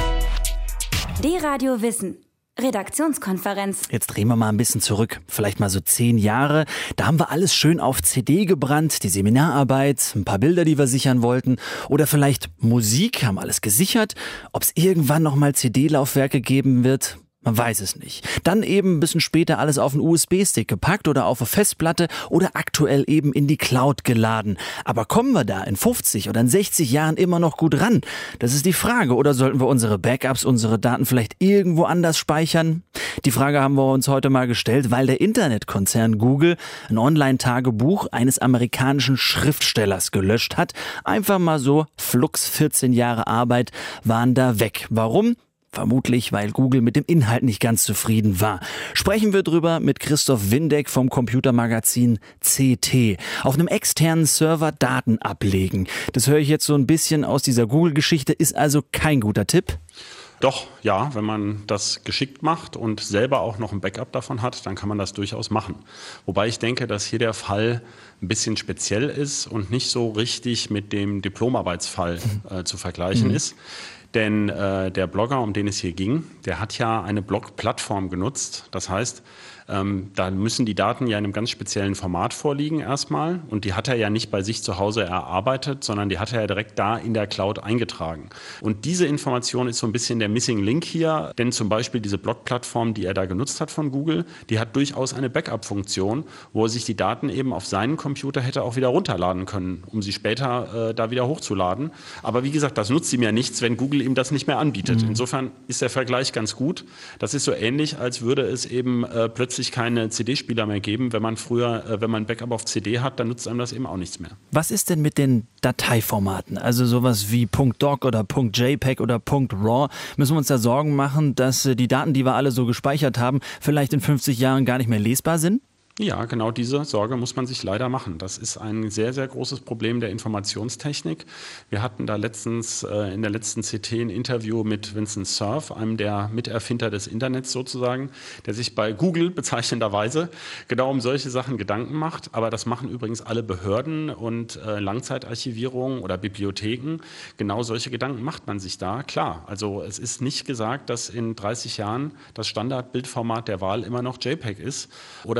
D-Radio Wissen. Redaktionskonferenz. Jetzt drehen wir mal ein bisschen zurück, vielleicht mal so zehn Jahre. Da haben wir alles schön auf C D gebrannt, die Seminararbeit, ein paar Bilder, die wir sichern wollten oder vielleicht Musik, haben alles gesichert. Ob es irgendwann noch mal C D-Laufwerke geben wird? Man weiß es nicht. Dann eben ein bisschen später alles auf einen U S B-Stick gepackt oder auf eine Festplatte oder aktuell eben in die Cloud geladen. Aber kommen wir da in fünfzig oder in sechzig Jahren immer noch gut ran? Das ist die Frage. Oder sollten wir unsere Backups, unsere Daten vielleicht irgendwo anders speichern? Die Frage haben wir uns heute mal gestellt, weil der Internetkonzern Google ein Online-Tagebuch eines amerikanischen Schriftstellers gelöscht hat. Einfach mal so, flugs vierzehn Jahre Arbeit waren da weg. Warum? Vermutlich, weil Google mit dem Inhalt nicht ganz zufrieden war. Sprechen wir drüber mit Christoph Windeck vom Computermagazin C T. Auf einem externen Server Daten ablegen. Das höre ich jetzt so ein bisschen aus dieser Google-Geschichte, ist also kein guter Tipp. Doch, ja, wenn man das geschickt macht und selber auch noch ein Backup davon hat, dann kann man das durchaus machen. Wobei ich denke, dass hier der Fall ein bisschen speziell ist und nicht so richtig mit dem Diplomarbeitsfall äh, zu vergleichen mhm. ist. Denn äh, der Blogger, um den es hier ging, der hat ja eine Blog-Plattform genutzt. Das heißt, ähm, da müssen die Daten ja in einem ganz speziellen Format vorliegen erstmal. Und die hat er ja nicht bei sich zu Hause erarbeitet, sondern die hat er ja direkt da in der Cloud eingetragen. Und diese Information ist so ein bisschen der Missing Link hier. Denn zum Beispiel diese Blog-Plattform, die er da genutzt hat von Google, die hat durchaus eine Backup-Funktion, wo er sich die Daten eben auf seinen Computer hätte auch wieder runterladen können, um sie später äh, da wieder hochzuladen. Aber wie gesagt, das nutzt ihm ja nichts, wenn Google ihm das nicht mehr anbietet. Mhm. Insofern ist der Vergleich ganz gut. Das ist so ähnlich, als würde es eben äh, plötzlich keine C D-Spieler mehr geben. Wenn man früher, äh, wenn man ein Backup auf C D hat, dann nutzt einem das eben auch nichts mehr. Was ist denn mit den Dateiformaten? Also sowas wie .doc oder .jpeg oder .raw. Müssen wir uns da Sorgen machen, dass äh, die Daten, die wir alle so gespeichert haben, vielleicht in fünfzig Jahren gar nicht mehr lesbar sind? Ja, genau diese Sorge muss man sich leider machen. Das ist ein sehr, sehr großes Problem der Informationstechnik. Wir hatten da letztens äh, in der letzten C T ein Interview mit Vincent Cerf, einem der Miterfinder des Internets sozusagen, der sich bei Google bezeichnenderweise genau um solche Sachen Gedanken macht. Aber das machen übrigens alle Behörden und äh, Langzeitarchivierungen oder Bibliotheken. Genau solche Gedanken macht man sich da. Klar, also es ist nicht gesagt, dass in dreißig Jahren das Standardbildformat der Wahl immer noch JPEG ist oder vielleicht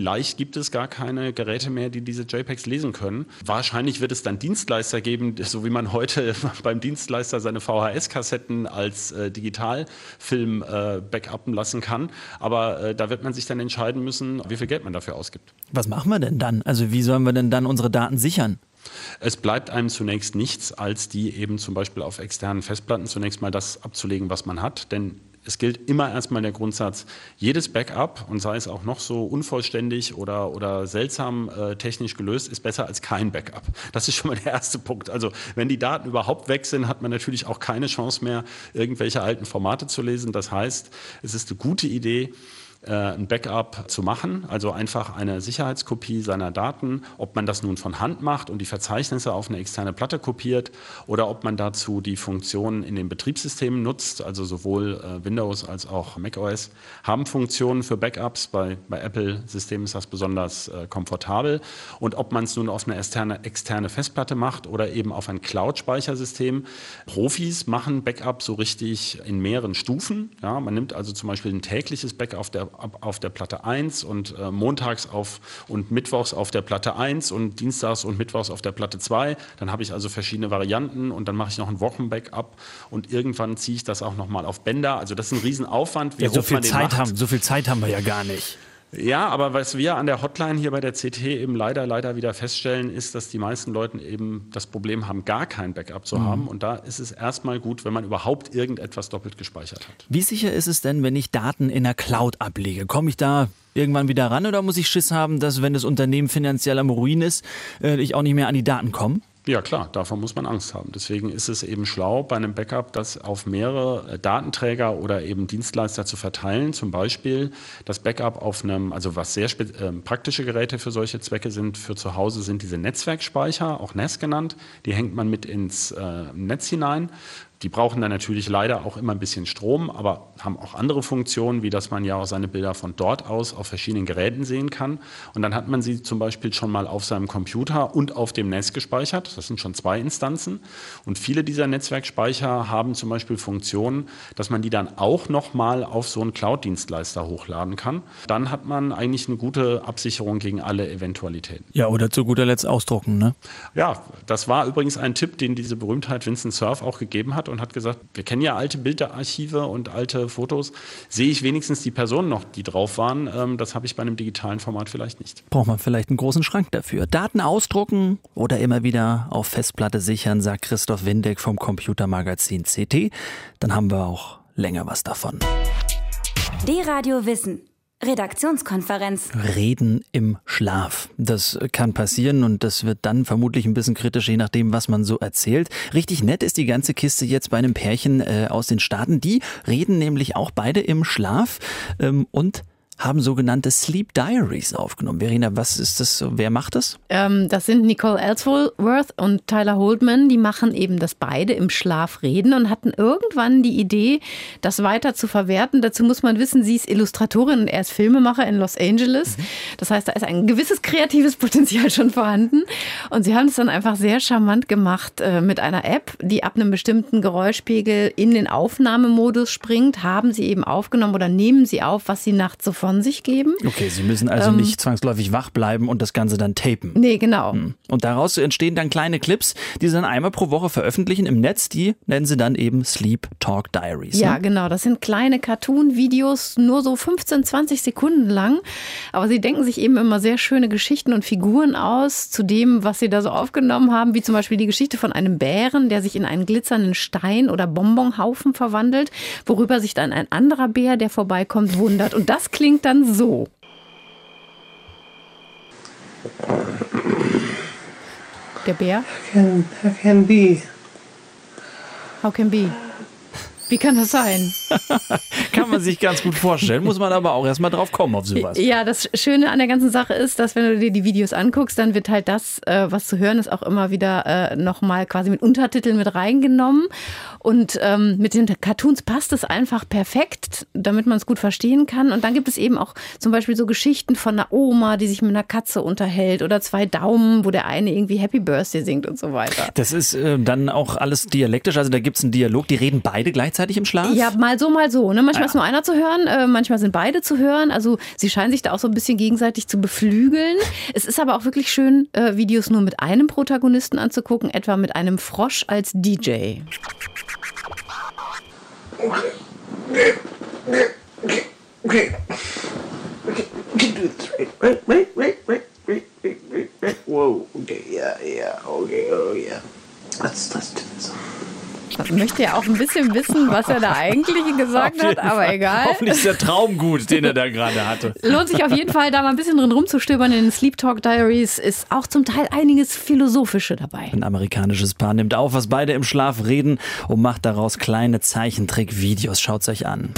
vielleicht gibt es gar keine Geräte mehr, die diese JPEGs lesen können. Wahrscheinlich wird es dann Dienstleister geben, so wie man heute beim Dienstleister seine V H S-Kassetten als äh, Digitalfilm äh, backuppen lassen kann. Aber äh, da wird man sich dann entscheiden müssen, wie viel Geld man dafür ausgibt. Was machen wir denn dann? Also wie sollen wir denn dann unsere Daten sichern? Es bleibt einem zunächst nichts, als die eben zum Beispiel auf externen Festplatten zunächst mal das abzulegen, was man hat. Denn es gilt immer erstmal der Grundsatz, jedes Backup, und sei es auch noch so unvollständig oder, oder seltsam äh, technisch gelöst, ist besser als kein Backup. Das ist schon mal der erste Punkt. Also wenn die Daten überhaupt weg sind, hat man natürlich auch keine Chance mehr, irgendwelche alten Formate zu lesen. Das heißt, es ist eine gute Idee, ein Backup zu machen, also einfach eine Sicherheitskopie seiner Daten, ob man das nun von Hand macht und die Verzeichnisse auf eine externe Platte kopiert oder ob man dazu die Funktionen in den Betriebssystemen nutzt, also sowohl Windows als auch macOS haben Funktionen für Backups, bei, bei Apple-Systemen ist das besonders äh, komfortabel, und ob man es nun auf eine externe, externe Festplatte macht oder eben auf ein Cloud-Speichersystem. Profis machen Backup so richtig in mehreren Stufen, ja, man nimmt also zum Beispiel ein tägliches Backup auf der auf der Platte eins und äh, montags auf und mittwochs auf der Platte eins und dienstags und mittwochs auf der Platte zwei. Dann habe ich also verschiedene Varianten und dann mache ich noch ein Wochenbackup und irgendwann ziehe ich das auch nochmal auf Bänder. Also das ist ein Riesenaufwand. Wie ja, so viel man den Zeit macht. haben, so viel Zeit haben wir ja gar nicht. Ja, aber was wir an der Hotline hier bei der C T eben leider, leider wieder feststellen, ist, dass die meisten Leute eben das Problem haben, gar kein Backup zu mhm. haben. Und da ist es erstmal gut, wenn man überhaupt irgendetwas doppelt gespeichert hat. Wie sicher ist es denn, wenn ich Daten in der Cloud ablege? Komme ich da irgendwann wieder ran oder muss ich Schiss haben, dass, wenn das Unternehmen finanziell am Ruin ist, ich auch nicht mehr an die Daten komme? Ja klar, davon muss man Angst haben. Deswegen ist es eben schlau, bei einem Backup das auf mehrere Datenträger oder eben Dienstleister zu verteilen. Zum Beispiel das Backup auf einem, also was sehr äh, praktische Geräte für solche Zwecke sind, für zu Hause sind diese Netzwerkspeicher, auch N A S genannt. Die hängt man mit ins äh, Netz hinein. Die brauchen dann natürlich leider auch immer ein bisschen Strom, aber haben auch andere Funktionen, wie dass man ja auch seine Bilder von dort aus auf verschiedenen Geräten sehen kann. Und dann hat man sie zum Beispiel schon mal auf seinem Computer und auf dem N A S gespeichert. Das sind schon zwei Instanzen. Und viele dieser Netzwerkspeicher haben zum Beispiel Funktionen, dass man die dann auch noch mal auf so einen Cloud-Dienstleister hochladen kann. Dann hat man eigentlich eine gute Absicherung gegen alle Eventualitäten. Ja, oder zu guter Letzt ausdrucken, ne? Ja, das war übrigens ein Tipp, den diese Berühmtheit Vincent Cerf auch gegeben hat. Und hat gesagt, wir kennen ja alte Bilderarchive und alte Fotos. Sehe ich wenigstens die Personen noch, die drauf waren? Ähm, das habe ich bei einem digitalen Format vielleicht nicht. Braucht man vielleicht einen großen Schrank dafür. Daten ausdrucken oder immer wieder auf Festplatte sichern, sagt Christoph Windeck vom Computermagazin C T. Dann haben wir auch länger was davon. D-Radio Wissen. Redaktionskonferenz. Reden im Schlaf. Das kann passieren und das wird dann vermutlich ein bisschen kritisch, je nachdem, was man so erzählt. Richtig nett ist die ganze Kiste jetzt bei einem Pärchen äh, aus den Staaten. Die reden nämlich auch beide im Schlaf ähm, und haben sogenannte Sleep Diaries aufgenommen. Verena, was ist das? Wer macht das? Ähm, das sind Nicole Ellsworth und Tyler Holdman. Die machen eben das beide im Schlaf reden und hatten irgendwann die Idee, das weiter zu verwerten. Dazu muss man wissen, sie ist Illustratorin und er ist Filmemacher in Los Angeles. Mhm. Das heißt, da ist ein gewisses kreatives Potenzial schon vorhanden. Und sie haben es dann einfach sehr charmant gemacht äh, mit einer App, die ab einem bestimmten Geräuschpegel in den Aufnahmemodus springt. Haben sie eben aufgenommen oder nehmen sie auf, was sie nachts so von sich geben. Okay, Sie müssen also ähm, nicht zwangsläufig wach bleiben und das Ganze dann tapen. Nee, genau. Und daraus entstehen dann kleine Clips, die sie dann einmal pro Woche veröffentlichen im Netz. Die nennen sie dann eben Sleep Talk Diaries. Ja, ne? genau. Das sind kleine Cartoon-Videos, nur so fünfzehn, zwanzig Sekunden lang. Aber sie denken sich eben immer sehr schöne Geschichten und Figuren aus zu dem, was sie da so aufgenommen haben. Wie zum Beispiel die Geschichte von einem Bären, der sich in einen glitzernden Stein oder Bonbonhaufen verwandelt, worüber sich dann ein anderer Bär, der vorbeikommt, wundert. Und das klingt dann so. Der Bär? How can, how can be? How can be? Wie kann das sein? Kann man sich ganz gut vorstellen, muss man aber auch erstmal drauf kommen auf sowas. Ja, das Schöne an der ganzen Sache ist, dass wenn du dir die Videos anguckst, dann wird halt das, was zu hören ist, auch immer wieder nochmal quasi mit Untertiteln mit reingenommen. Und ähm, mit den Cartoons passt es einfach perfekt, damit man es gut verstehen kann. Und dann gibt es eben auch zum Beispiel so Geschichten von einer Oma, die sich mit einer Katze unterhält oder zwei Daumen, wo der eine irgendwie Happy Birthday singt und so weiter. Das ist äh, dann auch alles dialektisch, also da gibt es einen Dialog, die reden beide gleichzeitig im Schlaf? Ja, mal so, mal so. Ne? Manchmal Ja. ist nur einer zu hören, äh, manchmal sind beide zu hören. Also sie scheinen sich da auch so ein bisschen gegenseitig zu beflügeln. Es ist aber auch wirklich schön, äh, Videos nur mit einem Protagonisten anzugucken, etwa mit einem Frosch als D J. Okay. Okay. Okay. Okay. Okay. We can do this, right? Right, right, right, right, right, right, right, right. Whoa. Okay, yeah, yeah, okay, oh yeah. Let's, let's do this. Ich möchte ja auch ein bisschen wissen, was er da eigentlich gesagt hat, aber Fall. egal. Hoffentlich ist der Traum gut, den er da gerade hatte. Lohnt sich auf jeden Fall, da mal ein bisschen drin rumzustöbern. In den Sleep Talk Diaries ist auch zum Teil einiges Philosophische dabei. Ein amerikanisches Paar nimmt auf, was beide im Schlaf reden und macht daraus kleine Zeichentrick-Videos. Schaut's euch an.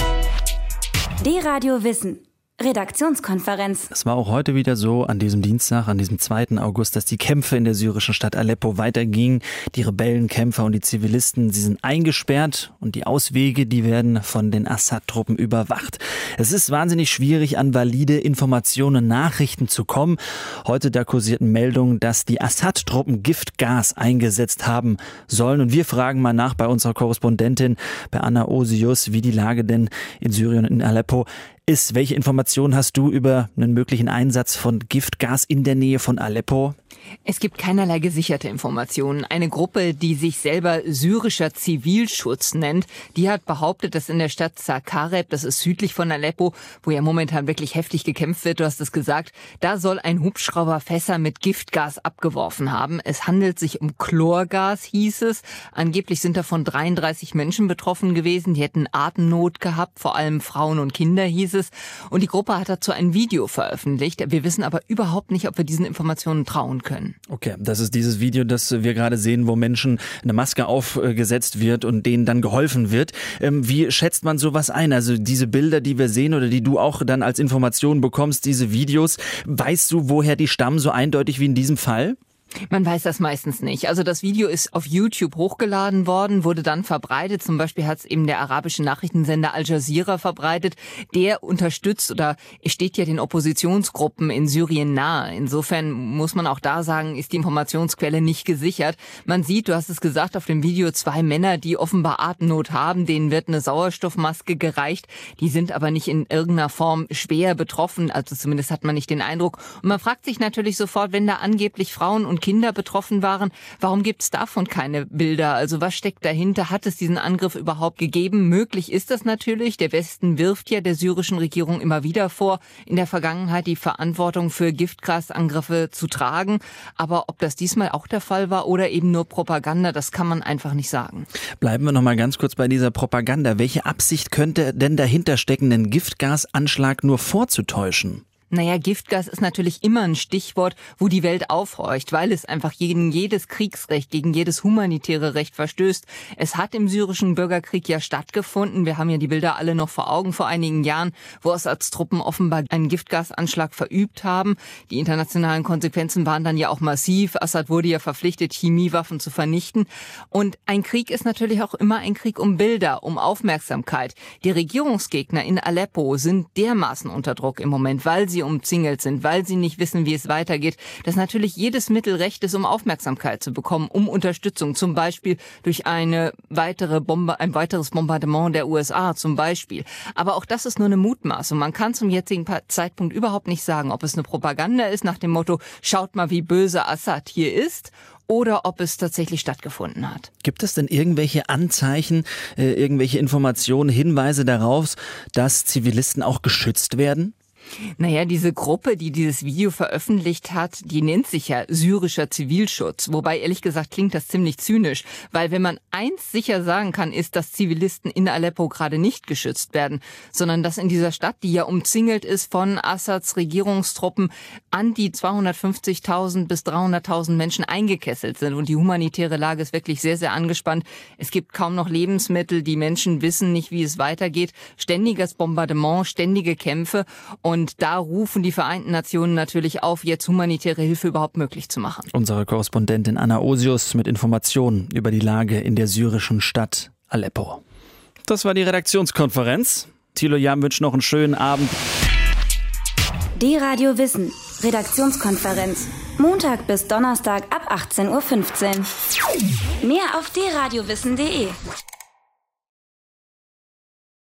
D-Radio Wissen. Redaktionskonferenz. Es war auch heute wieder so, an diesem Dienstag, an diesem zweiten August, dass die Kämpfe in der syrischen Stadt Aleppo weitergingen. Die Rebellenkämpfer und die Zivilisten, sie sind eingesperrt und die Auswege, die werden von den Assad-Truppen überwacht. Es ist wahnsinnig schwierig, an valide Informationen, Nachrichten zu kommen. Heute da kursierten Meldungen, dass die Assad-Truppen Giftgas eingesetzt haben sollen. Und wir fragen mal nach bei unserer Korrespondentin, bei Anna Osius, wie die Lage denn in Syrien und in Aleppo ist. Welche Informationen hast du über einen möglichen Einsatz von Giftgas in der Nähe von Aleppo? Es gibt keinerlei gesicherte Informationen. Eine Gruppe, die sich selber syrischer Zivilschutz nennt, die hat behauptet, dass in der Stadt Sakareb, das ist südlich von Aleppo, wo ja momentan wirklich heftig gekämpft wird, du hast es gesagt, da soll ein Hubschrauber Fässer mit Giftgas abgeworfen haben. Es handelt sich um Chlorgas, hieß es. Angeblich sind davon dreiunddreißig Menschen betroffen gewesen. Die hätten Atemnot gehabt, vor allem Frauen und Kinder, hieß es. Und die Gruppe hat dazu ein Video veröffentlicht. Wir wissen aber überhaupt nicht, ob wir diesen Informationen trauen können. Okay, das ist dieses Video, das wir gerade sehen, wo Menschen eine Maske aufgesetzt wird und denen dann geholfen wird. Wie schätzt man sowas ein? Also diese Bilder, die wir sehen oder die du auch dann als Information bekommst, diese Videos, weißt du, woher die stammen, so eindeutig wie in diesem Fall? Man weiß das meistens nicht. Also das Video ist auf YouTube hochgeladen worden, wurde dann verbreitet. Zum Beispiel hat es eben der arabische Nachrichtensender Al Jazeera verbreitet. Der unterstützt oder steht ja den Oppositionsgruppen in Syrien nahe. Insofern muss man auch da sagen, ist die Informationsquelle nicht gesichert. Man sieht, du hast es gesagt, auf dem Video zwei Männer, die offenbar Atemnot haben. Denen wird eine Sauerstoffmaske gereicht. Die sind aber nicht in irgendeiner Form schwer betroffen. Also zumindest hat man nicht den Eindruck. Und man fragt sich natürlich sofort, wenn da angeblich Frauen und Kinder betroffen waren, warum gibt es davon keine Bilder? Also was steckt dahinter? Hat es diesen Angriff überhaupt gegeben? Möglich ist das natürlich. Der Westen wirft ja der syrischen Regierung immer wieder vor, in der Vergangenheit die Verantwortung für Giftgasangriffe zu tragen. Aber ob das diesmal auch der Fall war oder eben nur Propaganda, das kann man einfach nicht sagen. Bleiben wir noch mal ganz kurz bei dieser Propaganda. Welche Absicht könnte denn dahinter stecken, den Giftgasanschlag nur vorzutäuschen? Naja, Giftgas ist natürlich immer ein Stichwort, wo die Welt aufhorcht, weil es einfach gegen jedes Kriegsrecht, gegen jedes humanitäre Recht verstößt. Es hat im syrischen Bürgerkrieg ja stattgefunden. Wir haben ja die Bilder alle noch vor Augen vor einigen Jahren, wo Assads Truppen offenbar einen Giftgasanschlag verübt haben. Die internationalen Konsequenzen waren dann ja auch massiv. Assad wurde ja verpflichtet, Chemiewaffen zu vernichten. Und ein Krieg ist natürlich auch immer ein Krieg um Bilder, um Aufmerksamkeit. Die Regierungsgegner in Aleppo sind dermaßen unter Druck im Moment, weil sie umzingelt sind, weil sie nicht wissen, wie es weitergeht, dass natürlich jedes Mittel recht ist, um Aufmerksamkeit zu bekommen, um Unterstützung, zum Beispiel durch eine weitere Bombe, ein weiteres Bombardement der U S A zum Beispiel. Aber auch das ist nur eine Mutmaßung. Man kann zum jetzigen Zeitpunkt überhaupt nicht sagen, ob es eine Propaganda ist nach dem Motto, schaut mal, wie böse Assad hier ist, oder ob es tatsächlich stattgefunden hat. Gibt es denn irgendwelche Anzeichen, äh, irgendwelche Informationen, Hinweise darauf, dass Zivilisten auch geschützt werden? Naja, diese Gruppe, die dieses Video veröffentlicht hat, die nennt sich ja syrischer Zivilschutz. Wobei, ehrlich gesagt, klingt das ziemlich zynisch. Weil wenn man eins sicher sagen kann, ist, dass Zivilisten in Aleppo gerade nicht geschützt werden, sondern dass in dieser Stadt, die ja umzingelt ist von Assads Regierungstruppen, an die zweihundertfünfzigtausend bis dreihunderttausend Menschen eingekesselt sind. Und die humanitäre Lage ist wirklich sehr, sehr angespannt. Es gibt kaum noch Lebensmittel. Die Menschen wissen nicht, wie es weitergeht. Ständiges Bombardement, ständige Kämpfe. Und Und da rufen die Vereinten Nationen natürlich auf, jetzt humanitäre Hilfe überhaupt möglich zu machen. Unsere Korrespondentin Anna Osius mit Informationen über die Lage in der syrischen Stadt Aleppo. Das war die Redaktionskonferenz. Thilo Jam wünscht noch einen schönen Abend. D-Radio Wissen. Redaktionskonferenz. Montag bis Donnerstag ab achtzehn Uhr fünfzehn. Mehr auf d radio wissen punkt de.